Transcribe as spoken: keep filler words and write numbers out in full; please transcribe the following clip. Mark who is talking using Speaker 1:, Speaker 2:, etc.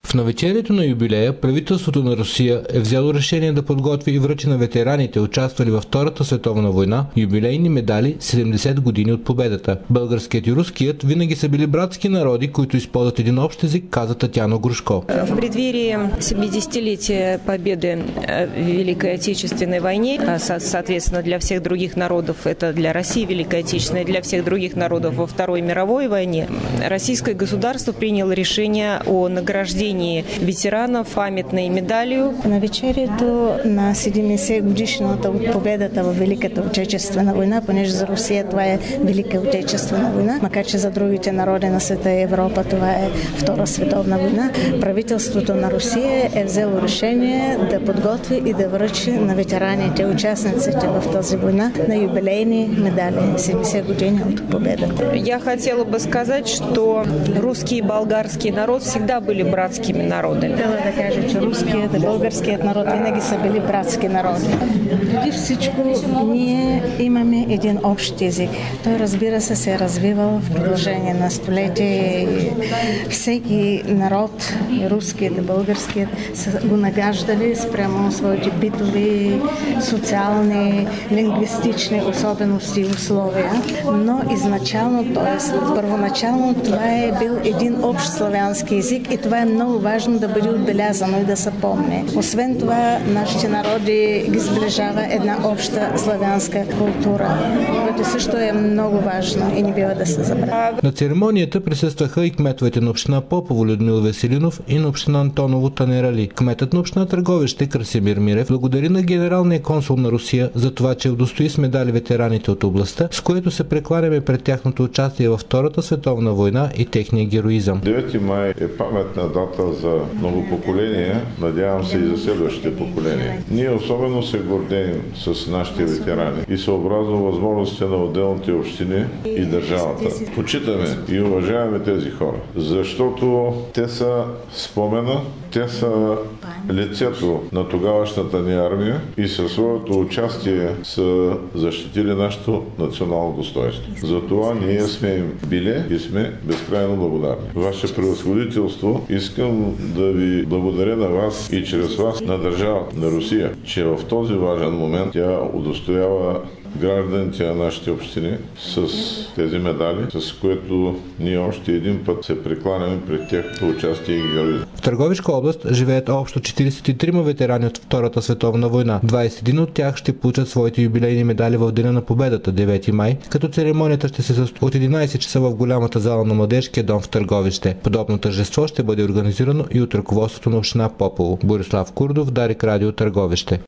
Speaker 1: В навечерието на юбилея правителството на Русия е взело решение да подготви и връчи на ветераните, участвали във Втората световна война, юбилейни медали седемдесет години от победата. Българският и руският винаги са били братски народи, които използват един общ език, каза Татьяна Грушко.
Speaker 2: В преддверии седемидесятилетия победы в Великой Отечественной войне, соответственно, для всех других народов, это для России Великой Отечественной, для всех других народов во Второй мировой войне, российское государство приняло решение о награждении ветеранов паметной медалью.
Speaker 3: На вечерието на седемдесет годишната от победата в Великата Отечествена война, понеже за Русия това е Велика Отечествена война, макар че за другите народи на света и Европа това е Втора световна война, правителството на Русия е взело решение да подготви и да връчи на ветераните, участниците в тази война, на юбилейни медали седемдесет години от победата.
Speaker 2: Я хотела бы сказать, что русский и болгарский народ всегда были братскими народами.
Speaker 3: Хотела да кажа, че руският и българският народ винаги са били братски народи. Преди всичко ние имаме един общ език. Той, разбира се, се е развивал в продължение на столетия. Всеки народ, и руският и българският, са го нагаждали спрямо своите битови, социални, лингвистични особености и условия. Но изначално, т.е. първоначално, това е бил един общ славянски език и това е много важно да бъде отбелязано и да се помни. Освен това, нашите народи ги сближава една обща славянска култура, което също е много важно и не бива да се забравя.
Speaker 1: На церемонията присъстваха и кметовете на община Попово Людмил Веселинов и на община Антоново Танер Али. Кметът на община Търговище Красимир Мирев благодари на генералния консул на Русия за това, че удостои с медали ветераните от областта, с което се прекланяме пред тяхното участие във Втората световна война и техния героизъм.
Speaker 4: девети май е паметна дата за много поколения, надявам се и за следващите поколения. Ние особено се гордеем с нашите ветерани и съобразно възможностите на отделните общини и държавата. Почитаме и уважаваме тези хора, защото те са спомена, те са лицето на тогавашната ни армия и със своето участие са защитили нашето национално достоинство. Затова ние сме им били и сме безкрайно благодарни. Ваше превъзходителство, искам да ви благодаря на вас и чрез вас на държавата на Русия, че в този важен момент тя удостоява гражданите на нашите общини с тези медали, с което ние още един път се прекланяме пред тяхното участие и героизъм.
Speaker 1: В Търговишка област живеят общо четиридесет и трима ветерани от Втората световна война. двадесет и един от тях ще получат своите юбилейни медали в Деня на победата, девети май, като церемонията ще се състои от единадесет часа в голямата зала на Младежкия дом в Търговище. Подобно тържество ще бъде организирано и от ръководството на община Попово. Борислав Курдов, Дарик Радио, Търговище.